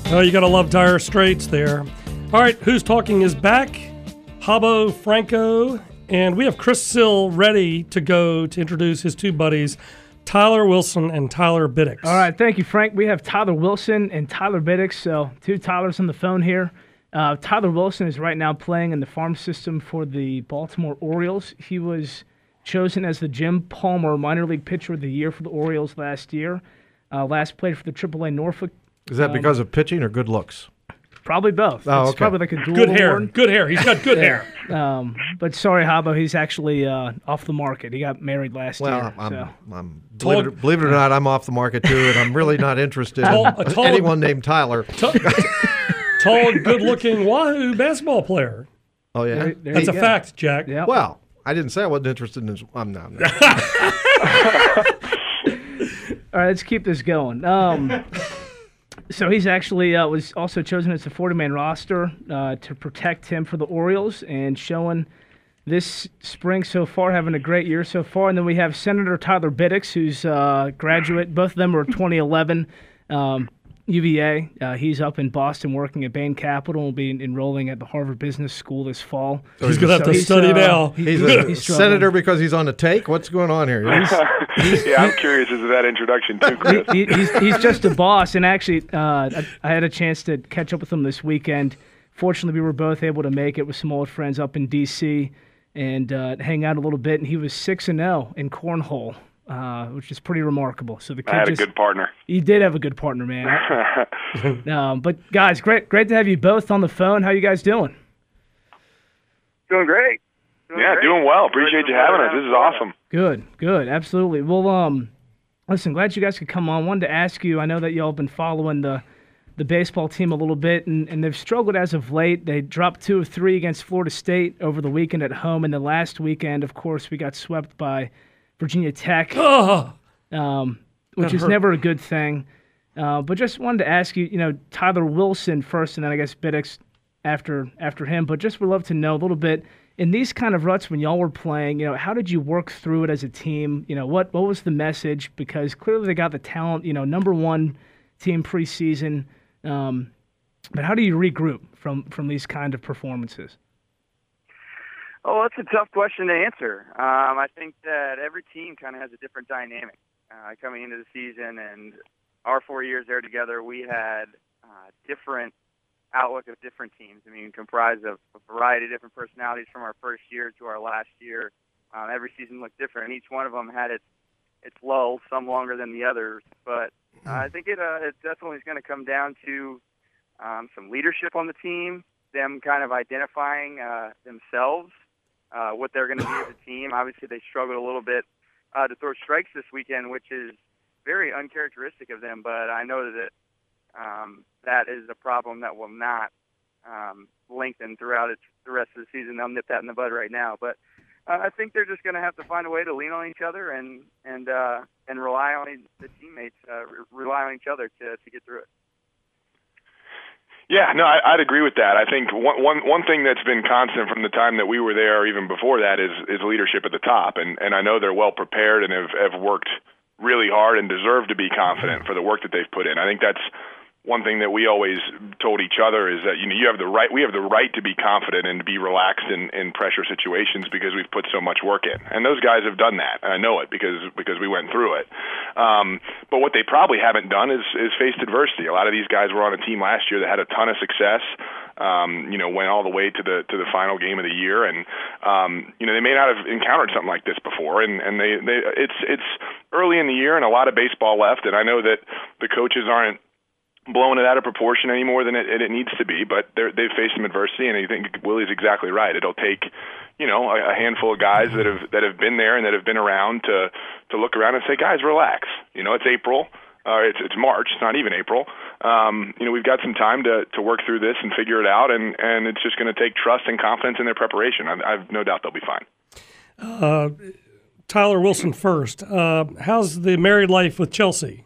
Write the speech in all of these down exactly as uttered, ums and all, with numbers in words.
Oh, you got to love Dire Straits there. All right, Who's Talking is back. Habbo Franco, and we have Chris Sill ready to go to introduce his two buddies, Tyler Wilson and Tyler Biddix. All right, thank you, Frank. We have Tyler Wilson and Tyler Biddix, so two Tylers on the phone here. Uh, Tyler Wilson is right now playing in the farm system for the Baltimore Orioles. He was chosen as the Jim Palmer Minor League Pitcher of the Year for the Orioles last year. Uh, last played for the triple A Norfolk. Is that um, because of pitching or good looks? Probably both. Oh, it's okay. probably like a dual Good hair. award. Good hair. He's got good hair. Um, but sorry, Habbo, he's actually uh, off the market. He got married last Well, year. I'm, so. I'm believe, it, believe it or not, I'm off the market too, and I'm really not interested Tall- in a tall- anyone named Tyler. Tall, tall good-looking Wahoo basketball player. Oh yeah, There- there That's you a go. fact, Jack. Yep. well, I didn't say I wasn't interested in his. I'm not. No. All right, let's keep this going. Um, so he's actually uh, was also chosen as the forty-man roster uh, to protect him for the Orioles and showing this spring so far, having a great year so far. And then we have Senator Tyler Biddix, who's a graduate. Both of them were twenty eleven um, U V A. Uh, he's up in Boston working at Bain Capital and will be enrolling at the Harvard Business School this fall. He's going to have So to he's, study uh, now. He's a He's struggling. senator because he's on a take. What's going on here? Yeah, I'm curious as to that introduction too, Chris. he, he's, he's just a boss, and actually, uh, I, I had a chance to catch up with him this weekend. Fortunately, we were both able to make it with some old friends up in D C and uh, hang out a little bit. And he was six and zero in cornhole, uh, which is pretty remarkable. So the kid I had just, a good partner. You did have a good partner, man. um, but guys, great, great to have you both on the phone. How you guys doing? Doing great. Doing Yeah, great. doing well. Appreciate you having us. This is awesome. Good, good, absolutely. Well, um, listen, glad you guys could come on. Wanted to ask you. I know that y'all have been following the the baseball team a little bit, and, and they've struggled as of late. They dropped two of three against Florida State over the weekend at home, and the last weekend, of course, we got swept by Virginia Tech, Oh, um, which That is hurt. never a good thing. Uh, but just wanted to ask you, you know, Tyler Wilson first, and then I guess Biddix after after him. But just would love to know a little bit in these kind of ruts when y'all were playing. You know, how did you work through it as a team? You know, what what was the message? Because clearly they got the talent. You know, number one team preseason. Um, but how do you regroup from from these kind of performances? Oh, that's a tough question to answer. Um, I think that every team kind of has a different dynamic uh, coming into the season, and our four years there together, we had uh, different outlook of different teams. I mean, comprised of a variety of different personalities from our first year to our last year. Um, every season looked different, and each one of them had its its lulls, some longer than the others. But uh, I think it uh, it definitely is going to come down to um, some leadership on the team, them kind of identifying uh, themselves, uh, what they're going to be as a team. Obviously, they struggled a little bit uh, to throw strikes this weekend, which is very uncharacteristic of them. But I know that um, that is a problem that will not um, lengthen throughout its, the rest of the season. They'll nip that in the bud right now. But uh, I think they're just going to have to find a way to lean on each other and and uh, and rely on the teammates, uh, re- rely on each other to to get through it. Yeah, no, I, I'd agree with that. I think one, one one thing that's been constant from the time that we were there, or even before that, is is leadership at the top. And and I know they're well prepared and have, have worked really hard and deserve to be confident for the work that they've put in. I think that's one thing that we always told each other is that you know you have the right we have the right to be confident and to be relaxed in, in pressure situations because we've put so much work in, and those guys have done that. And I know it because because we went through it. Um, but what they probably haven't done is is faced adversity. A lot of these guys were on a team last year that had a ton of success. Um, you know, went all the way to the to the final game of the year, and um, you know they may not have encountered something like this before. And and they, they it's it's early in the year and a lot of baseball left, and I know that the coaches aren't blowing it out of proportion any more than it, it needs to be, but they've faced some adversity, and I think Willie's exactly right. It'll take, you know, a, a handful of guys that have that have been there and that have been around to to look around and say, guys, relax. You know, it's April, uh, it's it's March, it's not even April. Um, you know, we've got some time to to work through this and figure it out, and and it's just going to take trust and confidence in their preparation. I, I've no doubt they'll be fine. Uh, Tyler Wilson first. Uh, how's the married life with Chelsea?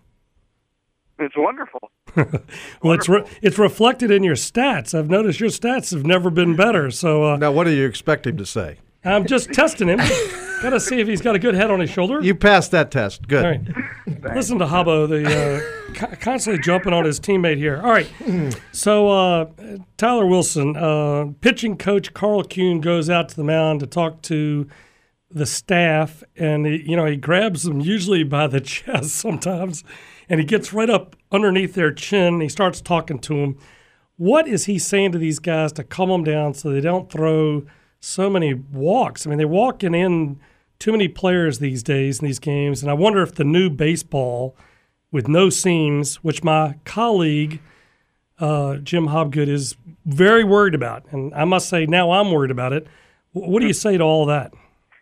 It's wonderful. Well, it's re- it's reflected in your stats. I've noticed your stats have never been better. So uh, Now, what do you expect him to say? I'm just testing him. Got to see if he's got a good head on his shoulder. You passed that test. Good. All right. Listen to Habbo, the uh, co- constantly jumping on his teammate here. All right. So uh, Tyler Wilson, uh, pitching coach Carl Kuhn goes out to the mound to talk to the staff, and he, you know he grabs them usually by the chest sometimes, and he gets right up underneath their chin. And he starts talking to them. What is he saying to these guys to calm them down so they don't throw so many walks? I mean, they're walking in too many players these days in these games, and I wonder if the new baseball with no seams, which my colleague uh, Jim Hobgood is very worried about, and I must say now I'm worried about it. What do you say to all that?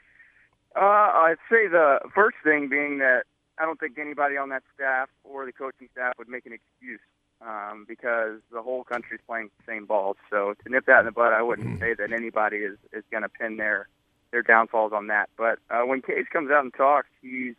Uh, I'd say the first thing being that I don't think anybody on that staff or the coaching staff would make an excuse um, because the whole country's playing the same balls. So to nip that in the bud, I wouldn't say that anybody is, is going to pin their their downfalls on that. But uh, when Case comes out and talks, he's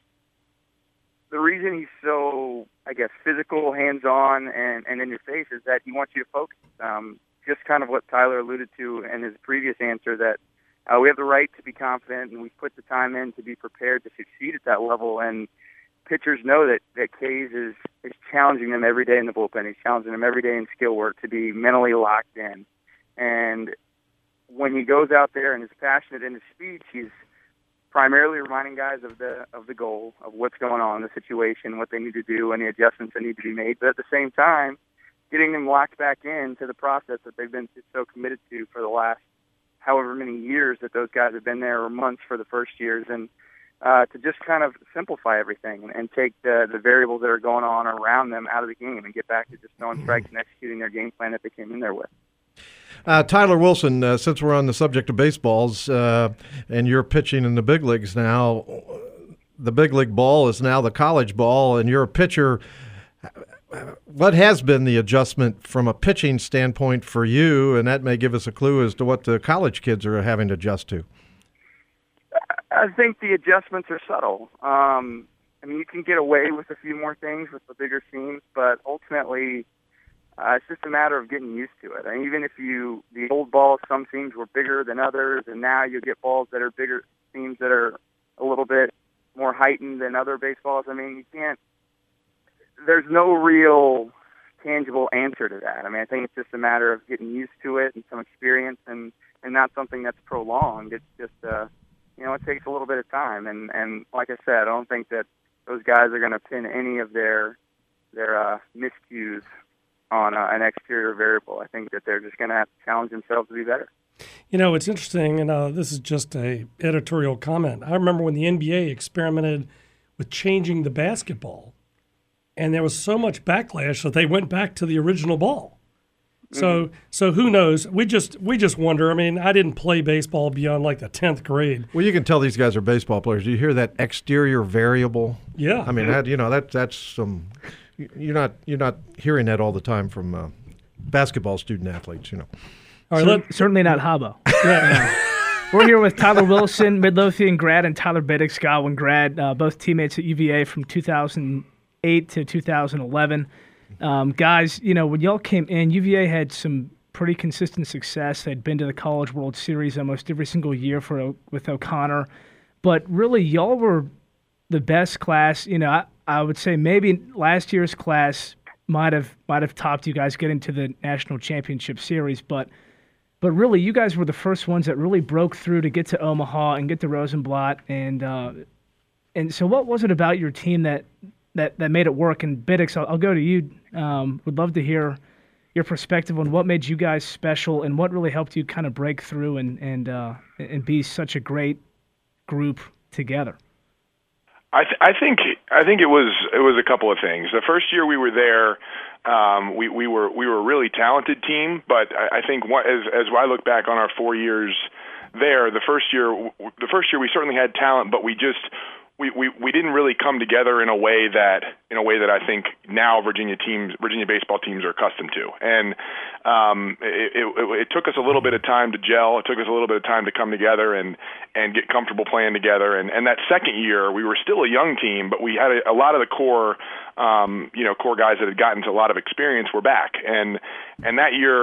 the reason he's so, I guess, physical, hands-on, and, and in your face is that he wants you to focus. Um, just kind of what Tyler alluded to in his previous answer, that uh, we have the right to be confident, and we put the time in to be prepared to succeed at that level. And pitchers know that, that Case is, is challenging them every day in the bullpen. He's challenging them every day in skill work to be mentally locked in. And when he goes out there and is passionate in his speech, he's primarily reminding guys of the of the goal, of what's going on in the situation, what they need to do, any adjustments that need to be made. But at the same time, getting them locked back into the process that they've been so committed to for the last however many years that those guys have been there, or months for the first years, and uh, to just kind of simplify everything and, and take the, the variables that are going on around them out of the game and get back to just throwing strikes and executing their game plan that they came in there with. Uh, Tyler Wilson, uh, since we're on the subject of baseballs uh, and you're pitching in the big leagues now, the big league ball is now the college ball, and you're a pitcher. What has been the adjustment from a pitching standpoint for you? And that may give us a clue as to what the college kids are having to adjust to. I think the adjustments are subtle. Um, I mean, you can get away with a few more things with the bigger seams, but ultimately uh, it's just a matter of getting used to it. And even if you, the old balls, some seams were bigger than others, and now you get balls that are bigger, seams that are a little bit more heightened than other baseballs. I mean, you can't, there's no real tangible answer to that. I mean, I think it's just a matter of getting used to it and some experience, and, and not something that's prolonged. It's just, uh, you know, it takes a little bit of time. And, and like I said, I don't think that those guys are going to pin any of their their uh, miscues on uh, an exterior variable. I think that they're just going to have to challenge themselves to be better. You know, it's interesting, and uh, this is just a editorial comment. I remember when the N B A experimented with changing the basketball, and there was so much backlash that they went back to the original ball. So, mm-hmm. so who knows? We just we just wonder. I mean, I didn't play baseball beyond like the tenth grade. Well, you can tell these guys are baseball players. Do you hear that exterior variable? Yeah. I mean, that, you know, that that's some. You're not you're not hearing that all the time from uh, basketball student athletes, you know. All right, Cer- certainly not Habbo. Yeah. We're here with Tyler Wilson, Midlothian grad, and Tyler Biddix, Godwin grad, uh, both teammates at U V A from two thousand eight to two thousand eleven. Um, guys, you know, when y'all came in, U V A had some pretty consistent success. They'd been to the College World Series almost every single year for with O'Connor. But really, y'all were the best class. You know, I, I would say maybe last year's class might have might have topped you guys getting to the National Championship Series, but but really, you guys were the first ones that really broke through to get to Omaha and get to Rosenblatt. And uh, and so, what was it about your team that that, that made it work? And Biddix, I'll, I'll go to you. Um, would love to hear your perspective on what made you guys special and what really helped you kind of break through and and uh, and be such a great group together. I, th- I think I think it was it was a couple of things. The first year we were there, um, we, we were we were a really talented team. But I, I think what, as as I look back on our four years there, the first year the first year we certainly had talent, but we just we, we, we didn't really come together in a way that in a way that I think now Virginia teams Virginia baseball teams are accustomed to. And um, it, it, it took us a little bit of time to gel. It took us a little bit of time to come together and, and get comfortable playing together. And, and that second year, we were still a young team, but we had a, a lot of the core, um, you know, core guys that had gotten to a lot of experience were back. And and that year,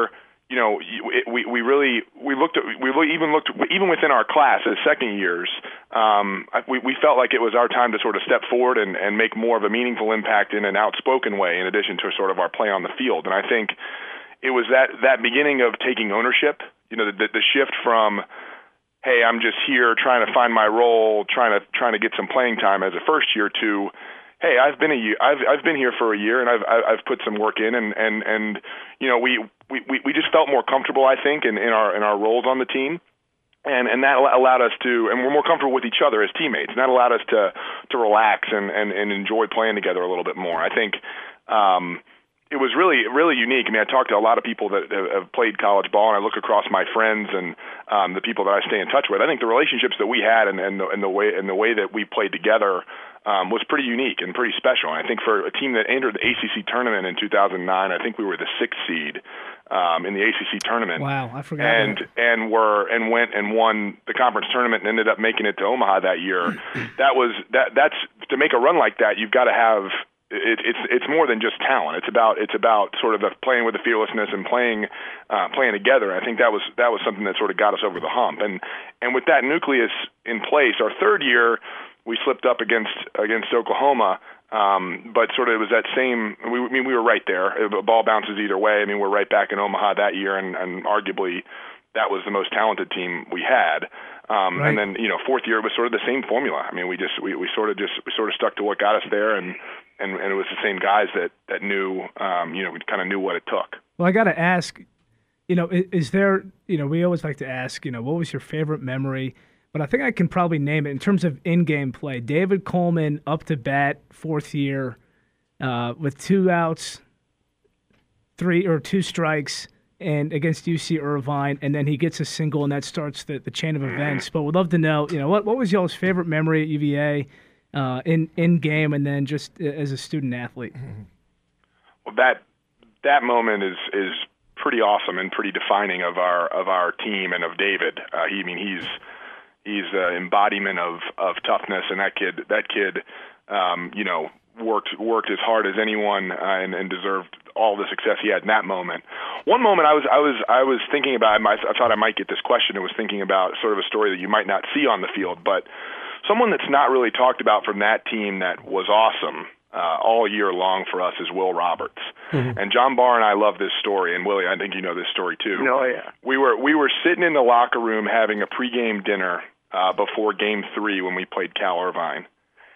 you know, it, we we really we looked at we even looked even within our class as second years. Um, we we felt like it was our time to sort of step forward and, and make more of a meaningful impact in an outspoken way, in addition to sort of our play on the field. And I think it was that that beginning of taking ownership. You know, the, the shift from, hey, I'm just here trying to find my role, trying to trying to get some playing time as a first year, to, hey, I've been a year, I've I've been here for a year, and I've I've put some work in, and and and you know, we we, we just felt more comfortable, I think, in, in our in our roles on the team, and and that allowed us to, and we're more comfortable with each other as teammates, and that allowed us to to relax and and, and enjoy playing together a little bit more. I think. Um, It was really, really unique. I mean, I talked to a lot of people that have played college ball, and I look across my friends and um, the people that I stay in touch with. I think the relationships that we had and, and, the, and the way and the way that we played together um, was pretty unique and pretty special. And I think for a team that entered the A C C tournament in two thousand nine, I think we were the sixth seed um, in the A C C tournament. Wow, I forgot. And that. and were and went and won the conference tournament and ended up making it to Omaha that year. that was that. That's to make a run like that. You've got to have. It, it's it's more than just talent. It's about it's about sort of the playing with the fearlessness and playing uh, playing together. I think that was that was something that sort of got us over the hump. And and with that nucleus in place, our third year we slipped up against against Oklahoma. Um, but sort of it was that same. We, I mean, we were right there. The ball bounces either way. I mean, we're right back in Omaha that year, and, and arguably that was the most talented team we had. Um, right. And then you know, fourth year it was sort of the same formula. I mean, we just we, we sort of just we sort of stuck to what got us there, and. And, and it was the same guys that that knew, um, you know, we kind of knew what it took. Well, I got to ask, you know, is, is there, you know, we always like to ask, you know, what was your favorite memory? But I think I can probably name it in terms of in-game play. David Coleman up to bat, fourth year, uh, with two outs, three or two strikes, and against U C Irvine, and then he gets a single, and that starts the, the chain of events. But we'd love to know, you know, what what was y'all's favorite memory at U V A? Uh, in in game, and then just as a student athlete. Well, that that moment is is pretty awesome and pretty defining of our of our team and of David. Uh, he, I mean, he's he's an embodiment of, of toughness, and that kid that kid, um, you know, worked worked as hard as anyone uh, and, and deserved all the success he had in that moment. One moment I was I was I was thinking about. I thought I might get this question. I was thinking about sort of a story that you might not see on the field, but. Someone that's not really talked about from that team that was awesome uh, all year long for us is Will Roberts. Mm-hmm. And John Barr and I love this story, and Willie, I think you know this story too. Oh, yeah. We were we were sitting in the locker room having a pregame dinner uh, before Game Three when we played Cal Irvine,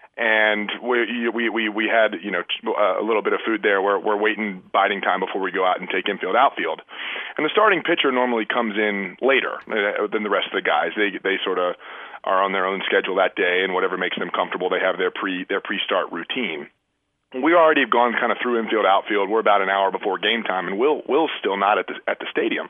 and we we we we had you know a little bit of food there. We're we're waiting biding time before we go out and take infield outfield, and the starting pitcher normally comes in later than the rest of the guys. They they sort of are on their own schedule that day, and whatever makes them comfortable, they have their pre their pre-start routine. We already have gone kind of through infield, outfield. We're about an hour before game time, and Will Will's still not at the at the stadium.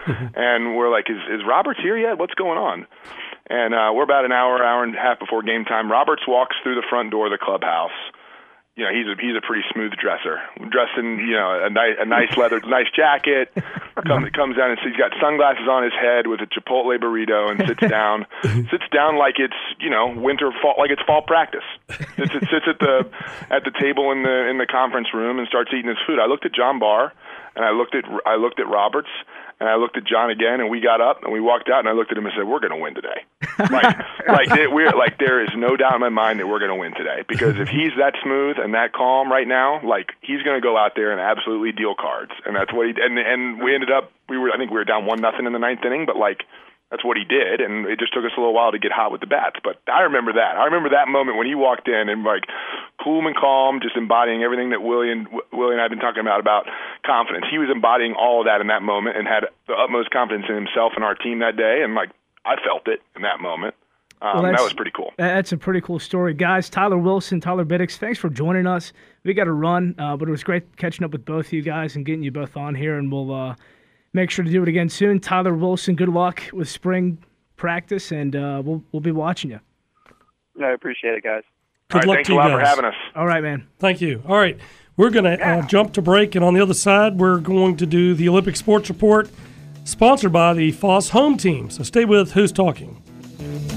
And we're like, is is Roberts here yet? What's going on? And uh, we're about an hour, hour and a half before game time. Roberts walks through the front door of the clubhouse. You know, he's a he's a pretty smooth dresser, dressed in you know a nice a nice leather nice jacket. Comes comes down and he's got sunglasses on his head with a Chipotle burrito and sits down, sits down like it's you know winter fall like it's fall practice. Sits sits at the at the table in the in the conference room and starts eating his food. I looked at John Barr and I looked at I looked at Roberts. And I looked at John again, and we got up and we walked out. And I looked at him and said, "We're going to win today." Like, like we're like there is no doubt in my mind that we're going to win today. Because if he's that smooth and that calm right now, like he's going to go out there and absolutely deal cards. And that's what he. And and we ended up. We were. I think we were down one nothing in the ninth inning, but like. That's what he did, and it just took us a little while to get hot with the bats. But I remember that. I remember that moment when he walked in and like cool and calm, just embodying everything that Willie and Willie and I have been talking about about confidence. He was embodying all of that in that moment and had the utmost confidence in himself and our team that day. And like I felt it in that moment. Um, well, that was pretty cool. That's a pretty cool story, guys. Tyler Wilson, Tyler Biddix, thanks for joining us. We got to run, uh, but it was great catching up with both of you guys and getting you both on here, and we'll. Uh, Make sure to do it again soon. Tyler Wilson, good luck with spring practice, and uh, we'll we'll be watching you. No, I appreciate it, guys. Good right, luck thanks to you a lot guys. for having us. All right, man. Thank you. All right, we're going to uh, jump to break, and on the other side, we're going to do the Olympic Sports Report, sponsored by the Foss Home Team. So stay with Who's Talking.